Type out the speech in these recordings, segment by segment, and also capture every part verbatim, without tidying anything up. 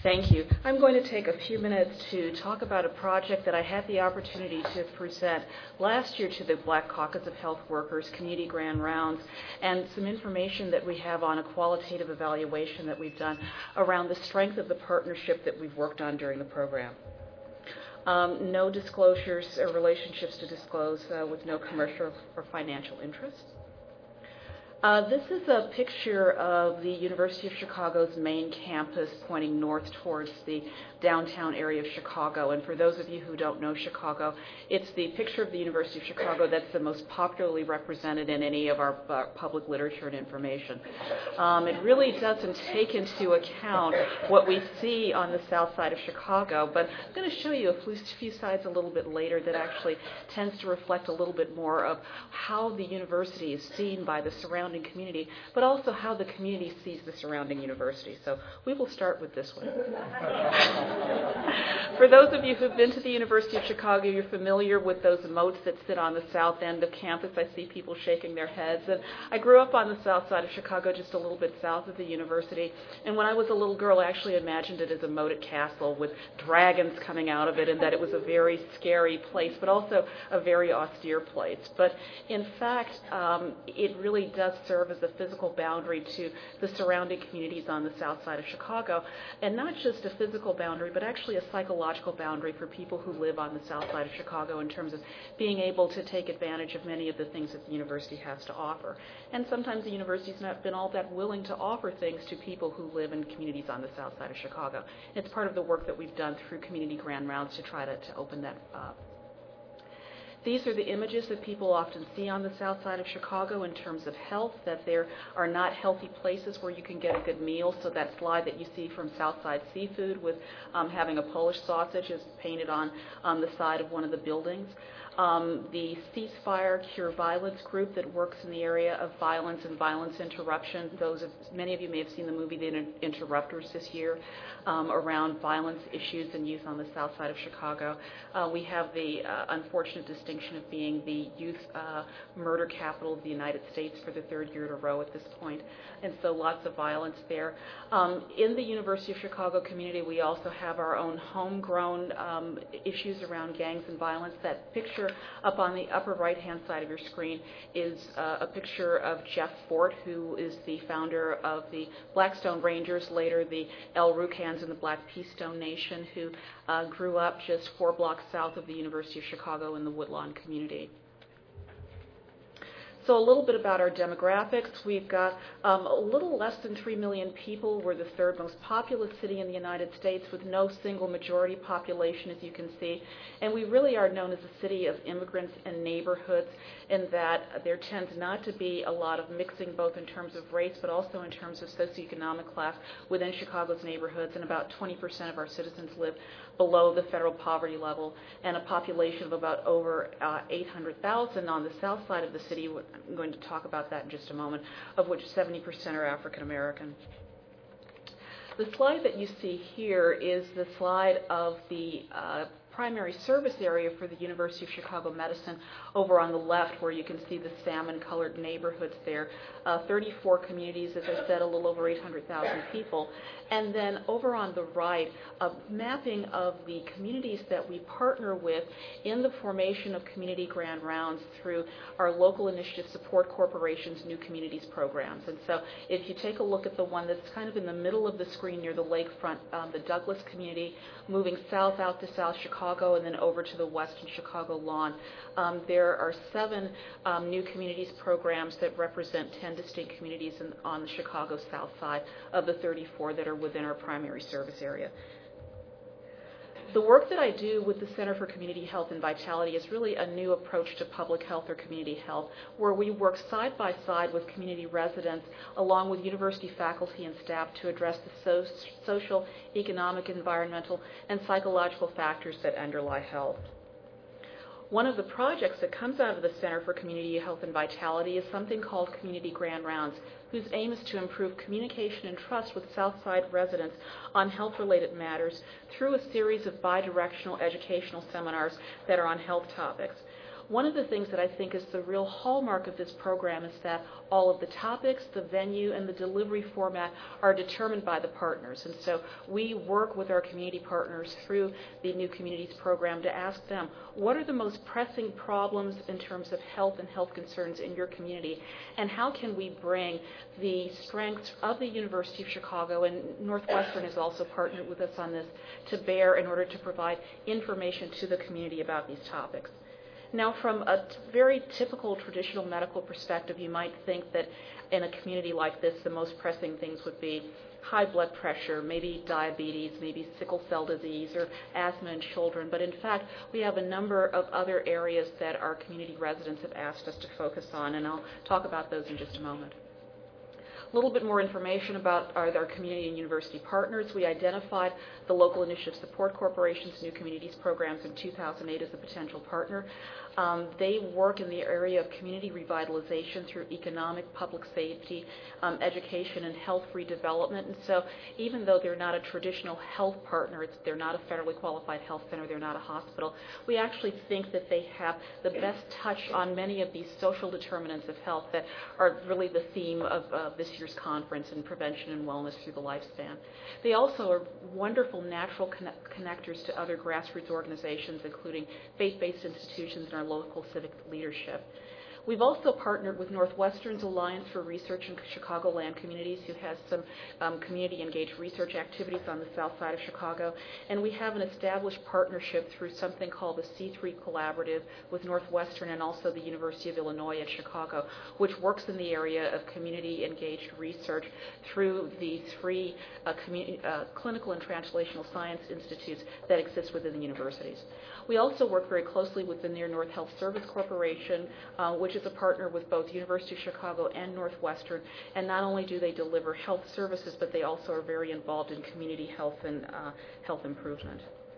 Thank you. I'm going to take a few minutes to talk about a project that I had the opportunity to present last year to the Black Caucus of Health Workers Community Grand Rounds, and some information that we have on a qualitative evaluation that we've done around the strength of the partnership that we've worked on during the program. Um, no disclosures or relationships to disclose uh, with no commercial or financial interests. Uh, this is a picture of the University of Chicago's main campus pointing north towards the downtown area of Chicago. And for those of you who don't know Chicago, it's the picture of the University of Chicago that's the most popularly represented in any of our uh, public literature and information. Um, it really doesn't take into account what we see on the south side of Chicago, but I'm going to show you a few slides a little bit later that actually tends to reflect a little bit more of how the university is seen by the surrounding community, but also how the community sees the surrounding university. So we will start with this one. For those of you who've been to the University of Chicago, you're familiar with those moats that sit on the south end of campus. I see people shaking their heads. And I grew up on the south side of Chicago, just a little bit south of the university. And when I was a little girl, I actually imagined it as a moated castle with dragons coming out of it, and that it was a very scary place, but also a very austere place. But in fact, um, it really does serve as a physical boundary to the surrounding communities on the south side of Chicago, and not just a physical boundary, but actually a psychological boundary for people who live on the south side of Chicago in terms of being able to take advantage of many of the things that the university has to offer. And sometimes the university's not been all that willing to offer things to people who live in communities on the south side of Chicago. It's part of the work that we've done through Community Grand Rounds to try to, to open that up. These are the images that people often see on the south side of Chicago in terms of health, that there are not healthy places where you can get a good meal. So that slide that you see from Southside Seafood with um, having a Polish sausage is painted on, on the side of one of the buildings. Um, the Ceasefire Cure Violence group that works in the area of violence and violence interruption. Those of, many of you may have seen the movie The Inter- Interrupters this year um, around violence issues and youth on the south side of Chicago. Uh, we have the uh, unfortunate distinction of being the youth uh, murder capital of the United States for the third year in a row at this point, and so lots of violence there. Um, in the University of Chicago community, we also have our own homegrown um, issues around gangs and violence. That picture up on the upper right-hand side of your screen is uh, a picture of Jeff Fort, who is the founder of the Blackstone Rangers, later the El Rukans and the Black Peastone Nation, who uh, grew up just four blocks south of the University of Chicago in the Woodlawn community. So a little bit about our demographics. We've got um, a little less than three million people. We're the third most populous city in the United States with no single majority population, as you can see. And we really are known as a city of immigrants and neighborhoods, in that there tends not to be a lot of mixing, both in terms of race but also in terms of socioeconomic class within Chicago's neighborhoods. And about twenty percent of our citizens live below the federal poverty level, and a population of about over uh, eight hundred thousand on the south side of the city. I'm going to talk about that in just a moment, of which seventy percent are African American. The slide that you see here is the slide of the uh, primary service area for the University of Chicago Medicine over on the left, where you can see the salmon-colored neighborhoods there. Uh, thirty-four communities, as I said, a little over eight hundred thousand people. And then over on the right, a mapping of the communities that we partner with in the formation of Community Grand Rounds through our local initiative Support Corporation's New Communities programs. And so if you take a look at the one that's kind of in the middle of the screen near the lakefront, um, the Douglas community, moving south out to South Chicago and then over to the western Chicago lawn, um, there are seven um, New Communities programs that represent ten distinct communities in, on the Chicago south side of the thirty-four that are within our primary service area. The work that I do with the Center for Community Health and Vitality is really a new approach to public health or community health, where we work side by side with community residents along with university faculty and staff to address the so- social, economic, environmental, and psychological factors that underlie health. One of the projects that comes out of the Center for Community Health and Vitality is something called Community Grand Rounds, whose aim is to improve communication and trust with Southside residents on health-related matters through a series of bidirectional educational seminars that are on health topics. one of the things that I think is the real hallmark of this program is that all of the topics, the venue, and the delivery format are determined by the partners. And so we work with our community partners through the New Communities program to ask them, what are the most pressing problems in terms of health and health concerns in your community, and how can we bring the strengths of the University of Chicago, and Northwestern has also partnered with us on this, to bear in order to provide information to the community about these topics. Now, from a t- very typical traditional medical perspective, you might think that in a community like this, the most pressing things would be high blood pressure, maybe diabetes, maybe sickle cell disease, or asthma in children. But in fact, we have a number of other areas that our community residents have asked us to focus on, and I'll talk about those in just a moment. A little bit more information about our, our community and university partners. We identified the Local Initiative Support Corporation's New Communities programs in two thousand eight as a potential partner. Um, they work in the area of community revitalization through economic, public safety, um, education, and health redevelopment. And so even though they're not a traditional health partner, it's, they're not a federally qualified health center, they're not a hospital, we actually think that they have the best touch on many of these social determinants of health that are really the theme of uh, this year's conference in prevention and wellness through the lifespan. They also are wonderful natural connect- connectors to other grassroots organizations, including faith-based institutions and our local civic leadership. We've also partnered with Northwestern's Alliance for Research in Chicagoland Communities, who has some um, community-engaged research activities on the south side of Chicago. And we have an established partnership through something called the C three Collaborative with Northwestern and also the University of Illinois at Chicago, which works in the area of community-engaged research through the three uh, commu- uh, clinical and translational science institutes that exist within the universities. We also work very closely with the Near North Health Service Corporation, uh, which is a partner with both University of Chicago and Northwestern. And not only do they deliver health services, but they also are very involved in community health and uh, health improvement.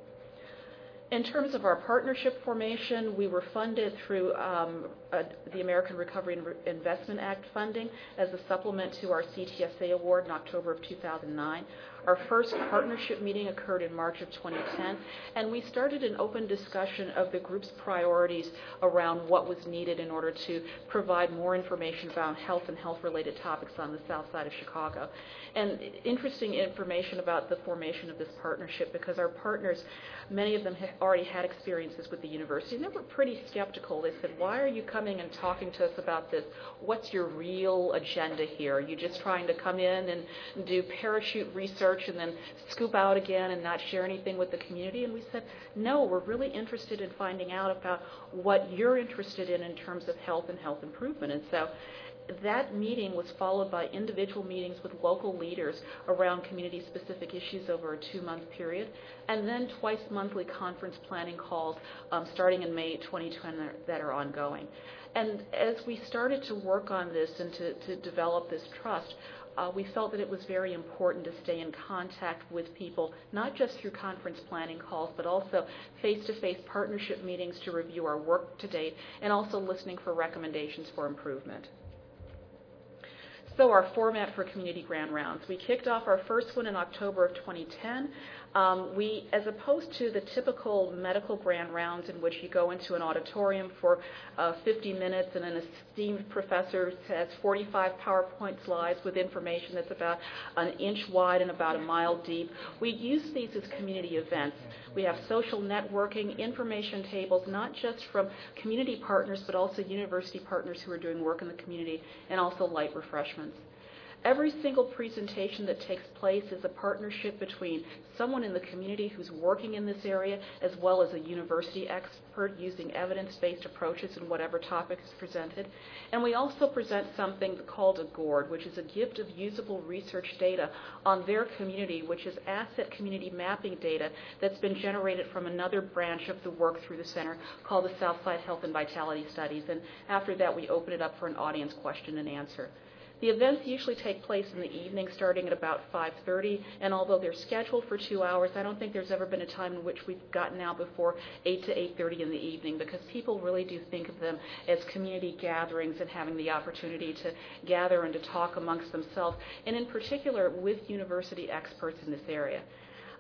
In terms of our partnership formation, we were funded through um, uh, the American Recovery and Re- Investment Act funding as a supplement to our C T S A award in October of two thousand nine. Our first partnership meeting occurred in March of twenty ten, and we started an open discussion of the group's priorities around what was needed in order to provide more information about health and health-related topics on the south side of Chicago. And interesting information about the formation of this partnership, because our partners, many of them have already had experiences with the university, and they were pretty skeptical. They said, why are you coming and talking to us about this? What's your real agenda here? Are you just trying to come in and do parachute research and then scoop out again and not share anything with the community? And we said, no, we're really interested in finding out about what you're interested in in terms of health and health improvement. And so that meeting was followed by individual meetings with local leaders around community-specific issues over a two-month period, and then twice-monthly conference planning calls um, starting in May twenty twenty that are ongoing. And as we started to work on this and to, to develop this trust, Uh, we felt that it was very important to stay in contact with people, not just through conference planning calls, but also face-to-face partnership meetings to review our work to date, and also listening for recommendations for improvement. So our format for community grand rounds. We kicked off our first one in October of twenty ten. Um, we, as opposed to the typical medical grand rounds in which you go into an auditorium for uh, fifty minutes and an esteemed professor has forty-five PowerPoint slides with information that's about an inch wide and about a mile deep, we use these as community events. We have social networking, information tables, not just from community partners, but also university partners who are doing work in the community, and also light refreshments. Every single presentation that takes place is a partnership between someone in the community who's working in this area as well as a university expert using evidence-based approaches in whatever topic is presented. And we also present something called a gourd, which is a gift of usable research data on their community, which is asset community mapping data that's been generated from another branch of the work through the center called the Southside Health and Vitality Studies. And after that, we open it up for an audience question and answer. The events usually take place in the evening starting at about five thirty, and although they're scheduled for two hours, I don't think there's ever been a time in which we've gotten out before eight to eight thirty in the evening, because people really do think of them as community gatherings and having the opportunity to gather and to talk amongst themselves, and in particular with university experts in this area.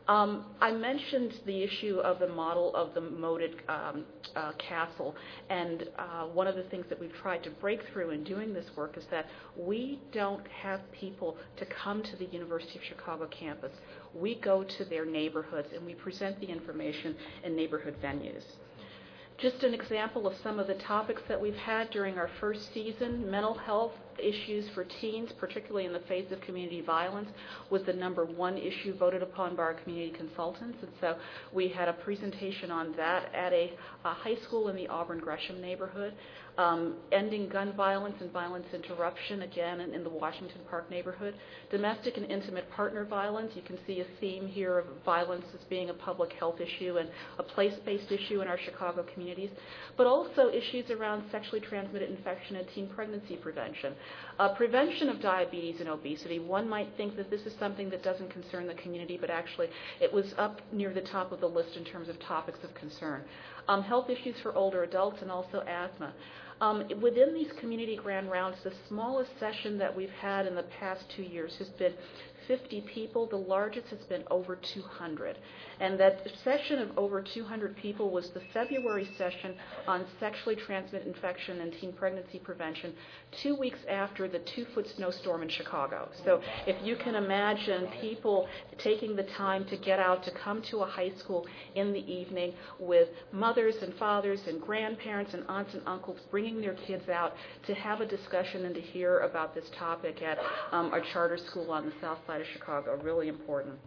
Um, I mentioned the issue of the model of the moated um, uh, castle, and uh, one of the things that we've tried to break through in doing this work is that we don't have people to come to the University of Chicago campus. We go to their neighborhoods and we present the information in neighborhood venues. Just an example of some of the topics that we've had during our first season: mental health issues for teens, particularly in the face of community violence, was the number one issue voted upon by our community consultants. And so we had a presentation on that at a, a high school in the Auburn Gresham neighborhood. Um, ending gun violence and violence interruption, again, in, in the Washington Park neighborhood. Domestic and intimate partner violence. You can see a theme here of violence as being a public health issue and a place-based issue in our Chicago communities, but also issues around sexually transmitted infection and teen pregnancy prevention. Uh, prevention of diabetes and obesity. One might think that this is something that doesn't concern the community, but actually it was up near the top of the list in terms of topics of concern. Um, health issues for older adults and also asthma. Um, within these community grand rounds, the smallest session that we've had in the past two years has been fifty people. The largest has been over two hundred. And that session of over two hundred people was the February session on sexually transmitted infection and teen pregnancy prevention, two weeks after the two-foot snowstorm in Chicago. So if you can imagine people taking the time to get out, to come to a high school in the evening with mothers and fathers and grandparents and aunts and uncles bringing their kids out to have a discussion and to hear about this topic at um, our charter school on the south side of Chicago, really important.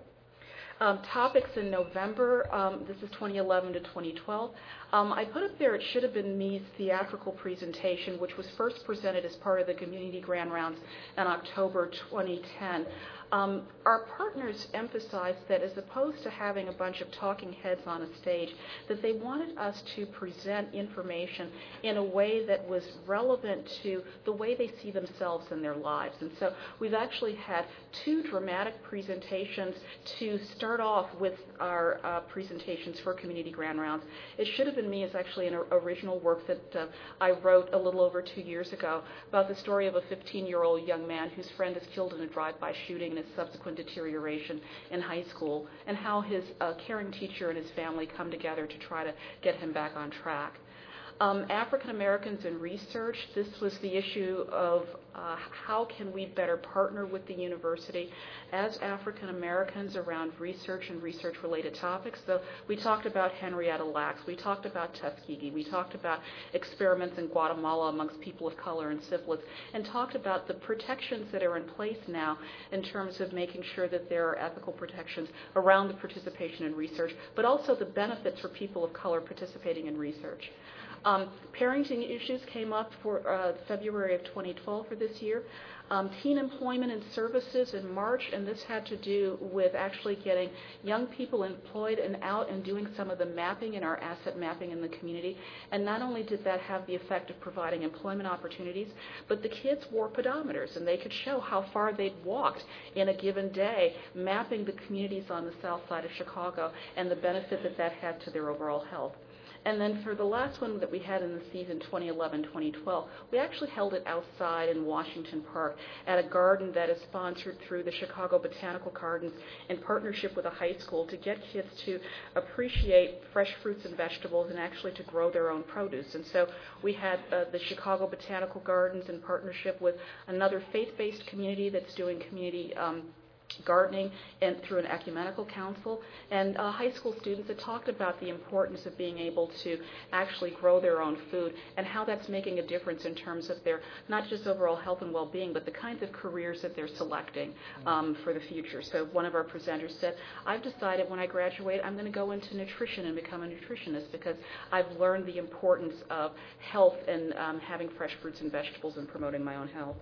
Um, topics in November, um, this is twenty eleven to twenty twelve. Um, I put up there It Should Have Been Me's theatrical presentation, which was first presented as part of the Community Grand Rounds in October twenty ten. Um, our partners emphasized that as opposed to having a bunch of talking heads on a stage, that they wanted us to present information in a way that was relevant to the way they see themselves in their lives. And so we've actually had two dramatic presentations to start off with our uh, presentations for Community Grand Rounds. It Should Have Been Me is actually an original work that uh, I wrote a little over two years ago about the story of a fifteen-year-old young man whose friend is killed in a drive-by shooting and his subsequent deterioration in high school, and how his uh, caring teacher and his family come together to try to get him back on track. Um, African Americans in research, this was the issue of uh, how can we better partner with the university as African Americans around research and research-related topics. So we talked about Henrietta Lacks, we talked about Tuskegee, we talked about experiments in Guatemala amongst people of color and syphilis, and talked about the protections that are in place now in terms of making sure that there are ethical protections around the participation in research, but also the benefits for people of color participating in research. Um, parenting issues came up for uh, February of twenty twelve for this year. Um, teen employment and services in March, and this had to do with actually getting young people employed and out and doing some of the mapping and our asset mapping in the community. And not only did that have the effect of providing employment opportunities, but the kids wore pedometers and they could show how far they'd walked in a given day, mapping the communities on the south side of Chicago and the benefit that that had to their overall health. And then for the last one that we had in the season, twenty eleven twenty twelve, we actually held it outside in Washington Park at a garden that is sponsored through the Chicago Botanical Gardens in partnership with a high school to get kids to appreciate fresh fruits and vegetables and actually to grow their own produce. And so we had uh, the Chicago Botanical Gardens in partnership with another faith-based community that's doing community um, gardening and through an ecumenical council, and uh, high school students that talked about the importance of being able to actually grow their own food and how that's making a difference in terms of their not just overall health and well-being, but the kinds of careers that they're selecting um, for the future. So one of our presenters said, I've decided when I graduate I'm going to go into nutrition and become a nutritionist because I've learned the importance of health and um, having fresh fruits and vegetables and promoting my own health.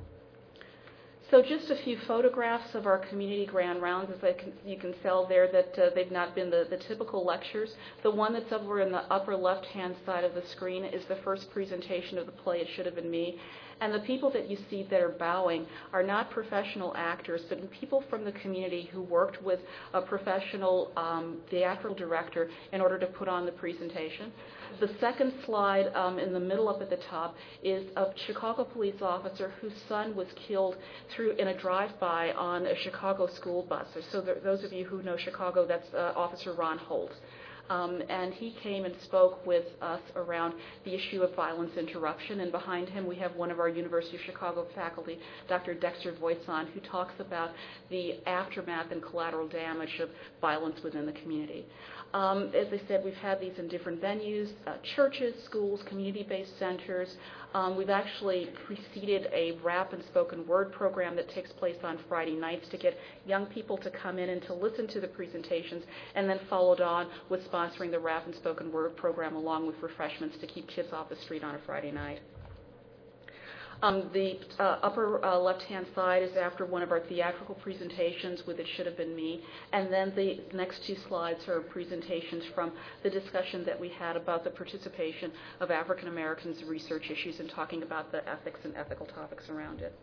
So just a few photographs of our community grand rounds. As I can, you can tell there that uh, they've not been the, the typical lectures. The one that's over in the upper left-hand side of the screen is the first presentation of the play It Should Have Been Me. And the people that you see that are bowing are not professional actors, but people from the community who worked with a professional um, theatrical director in order to put on the presentation. The second slide um, in the middle up at the top is a Chicago police officer whose son was killed through in a drive-by on a Chicago school bus. So there, those of you who know Chicago, that's uh, Officer Ron Holt. Um, and he came and spoke with us around the issue of violence interruption. And behind him we have one of our University of Chicago faculty, Doctor Dexter Voisin, who talks about the aftermath and collateral damage of violence within the community. Um, as I said, we've had these in different venues, uh, churches, schools, community-based centers. Um, we've actually preceded a rap and spoken word program that takes place on Friday nights to get young people to come in and to listen to the presentations, and then followed on with sponsoring the rap and spoken word program along with refreshments to keep kids off the street on a Friday night. Um, the uh, upper uh, left-hand side is after one of our theatrical presentations with It Should Have Been Me, and then the next two slides are presentations from the discussion that we had about the participation of African Americans in research issues and talking about the ethics and ethical topics around it.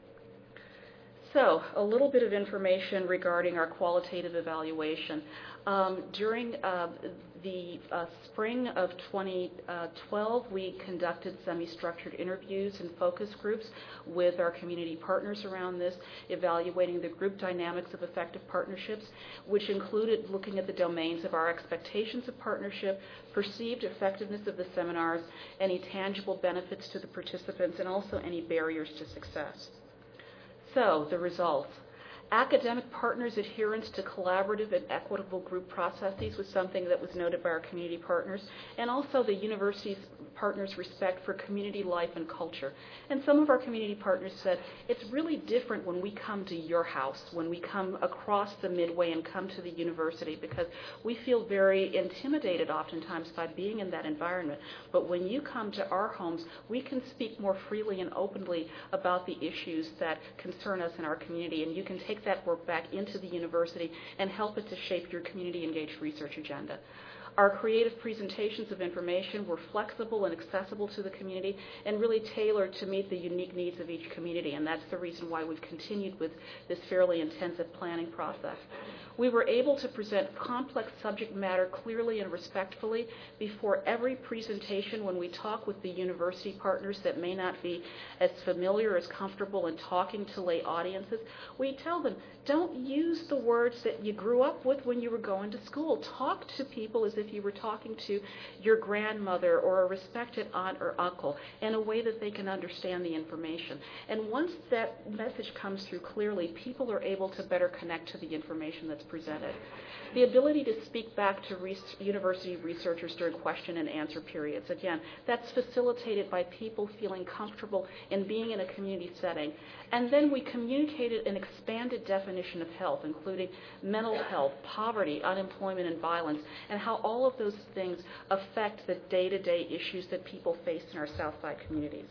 So, a little bit of information regarding our qualitative evaluation. Um, during uh, the uh, spring of twenty twelve, we conducted semi-structured interviews and focus groups with our community partners around this, evaluating the group dynamics of effective partnerships, which included looking at the domains of our expectations of partnership, perceived effectiveness of the seminars, any tangible benefits to the participants, and also any barriers to success. So, the results. Academic partners' adherence to collaborative and equitable group processes was something that was noted by our community partners, and also the university's partners' respect for community life and culture. And some of our community partners said, it's really different when we come to your house, when we come across the Midway and come to the university, because we feel very intimidated oftentimes by being in that environment. But when you come to our homes, we can speak more freely and openly about the issues that concern us in our community, and you can take that work back into the university and help it to shape your community-engaged research agenda. Our creative presentations of information were flexible and accessible to the community and really tailored to meet the unique needs of each community, and that's the reason why we've continued with this fairly intensive planning process. We were able to present complex subject matter clearly and respectfully before every presentation. When we talk with the university partners that may not be as familiar, as comfortable in talking to lay audiences, we tell them, don't use the words that you grew up with when you were going to school. Talk to people as if you were talking to your grandmother or a respected aunt or uncle in a way that they can understand the information. And once that message comes through clearly, people are able to better connect to the information that's presented. The ability to speak back to re- university researchers during question and answer periods. Again, that's facilitated by people feeling comfortable in being in a community setting. And then we communicated an expanded definition of health, including mental health, poverty, unemployment, and violence, and how all of those things affect the day-to-day issues that people face in our Southside communities.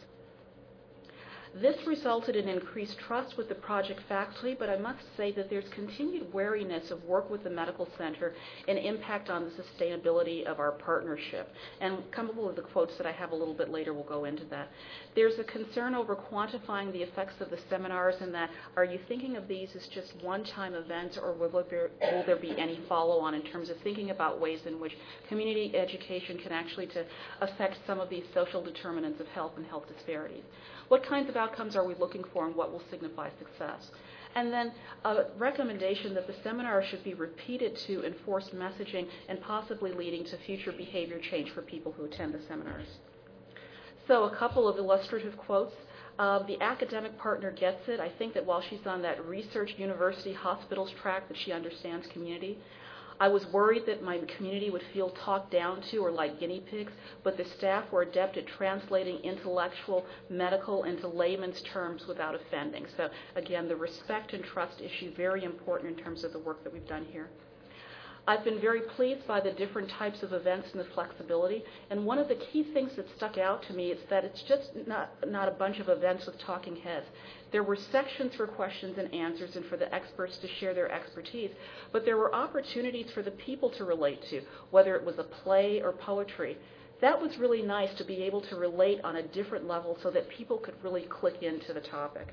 This resulted in increased trust with the project faculty, but I must say that there's continued wariness of work with the medical center and impact on the sustainability of our partnership. And a couple of the quotes that I have a little bit later will go into that. There's a concern over quantifying the effects of the seminars, and that are you thinking of these as just one-time events, or will there, will there be any follow-on in terms of thinking about ways in which community education can actually to affect some of these social determinants of health and health disparities? What kinds of outcomes are we looking for, and what will signify success? And then a recommendation that the seminar should be repeated to enforce messaging and possibly leading to future behavior change for people who attend the seminars. So a couple of illustrative quotes. Uh, the academic partner gets it. I think that while she's on that research university hospitals track, that she understands community. I was worried that my community would feel talked down to or like guinea pigs, but the staff were adept at translating intellectual, medical into layman's terms without offending. So again, the respect and trust issue, very important in terms of the work that we've done here. I've been very pleased by the different types of events and the flexibility, and one of the key things that stuck out to me is that it's just not, not a bunch of events with talking heads. There were sections for questions and answers and for the experts to share their expertise, but there were opportunities for the people to relate to, whether it was a play or poetry. that was really nice to be able to relate on a different level so that people could really click into the topic.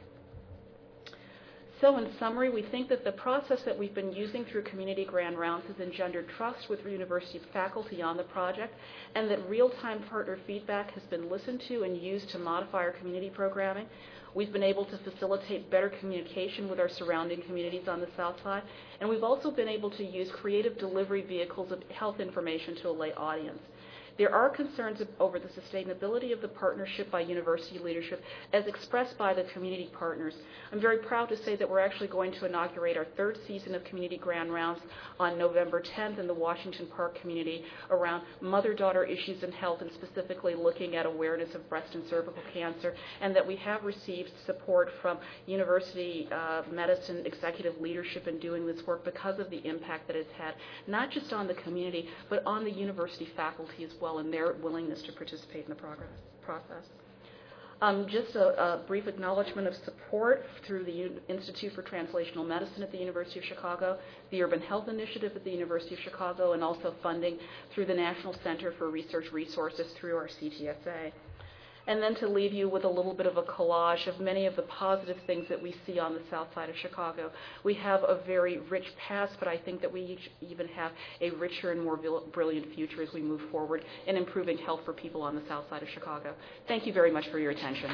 So in summary, we think that the process that we've been using through community grand rounds has engendered trust with university faculty on the project, and that real-time partner feedback has been listened to and used to modify our community programming. We've been able to facilitate better communication with our surrounding communities on the South Side, and we've also been able to use creative delivery vehicles of health information to a lay audience. There are concerns over the sustainability of the partnership by university leadership as expressed by the community partners. I'm very proud to say that we're actually going to inaugurate our third season of Community Grand Rounds on November tenth in the Washington Park community around mother-daughter issues in health, and specifically looking at awareness of breast and cervical cancer, and that we have received support from university uh, medicine executive leadership in doing this work because of the impact that it's had, not just on the community, but on the university faculty as well, and their willingness to participate in the progress, process. Um, just a, a brief acknowledgement of support through the U- Institute for Translational Medicine at the University of Chicago, the Urban Health Initiative at the University of Chicago, and also funding through the National Center for Research Resources through our C T S A. And then to leave you with a little bit of a collage of many of the positive things that we see on the south side of Chicago. We have a very rich past, but I think that we each even have a richer and more brilliant future as we move forward in improving health for people on the south side of Chicago. Thank you very much for your attention.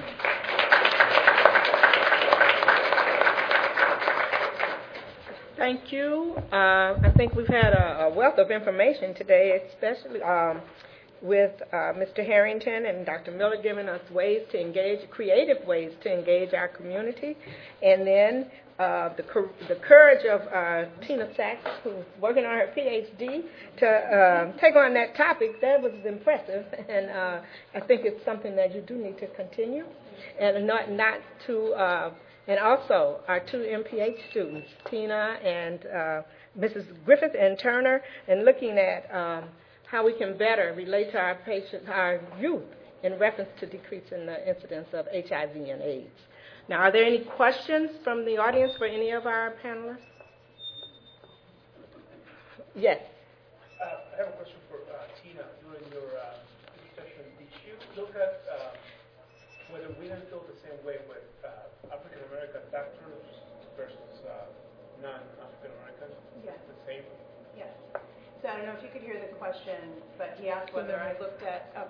Thank you. Uh, I think we've had a, a wealth of information today, especially um, with uh, Mister Harrington and Doctor Miller giving us ways to engage, creative ways to engage our community. And then uh, the, the courage of uh, Tina Sachs, who's working on her P H D, to uh, take on that topic. That was impressive. And uh, I think it's something that you do need to continue. And not, not to, uh, and also our two M P H students, Tina and uh, Missus Griffith and Turner, and looking at um, how we can better relate to our patients, our youth, in reference to decreasing the incidence of H I V and AIDS. Now, are there any questions from the audience for any of our panelists? Yes. Uh, I have a question for uh, Tina. During your uh, discussion, did you look at uh, whether women feel the same way with uh, African American doctors versus uh, non-African American? Yes. The same? Yes. So I don't know if you could hear the question, but he asked whether I looked at. Oh.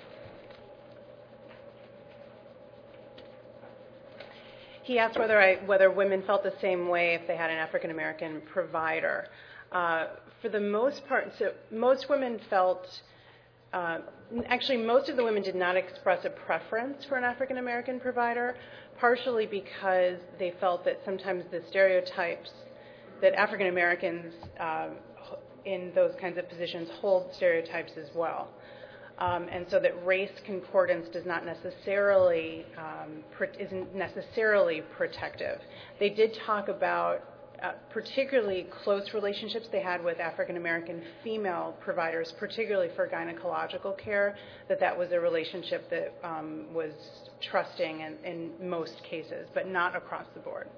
He asked whether I whether women felt the same way if they had an African American provider. Uh, for the most part, so most women felt. Uh, actually, most of the women did not express a preference for an African American provider, partially because they felt that sometimes the stereotypes that African Americans uh, in those kinds of positions hold stereotypes as well. Um, and so that race concordance does not necessarily, um, pr- isn't necessarily protective. They did talk about uh, particularly close relationships they had with African American female providers, particularly for gynecological care, that that was a relationship that um, was trusting in, in most cases, but not across the board.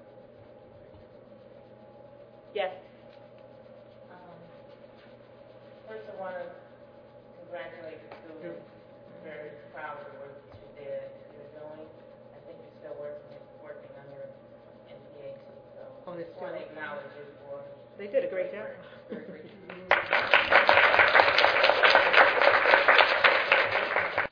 Yes. First, I want to congratulate you. Very proud of the work that you did, you're doing. I think you're still working working on your M P H D, so Oh, I just want to acknowledge you for. They did a great job. Very great.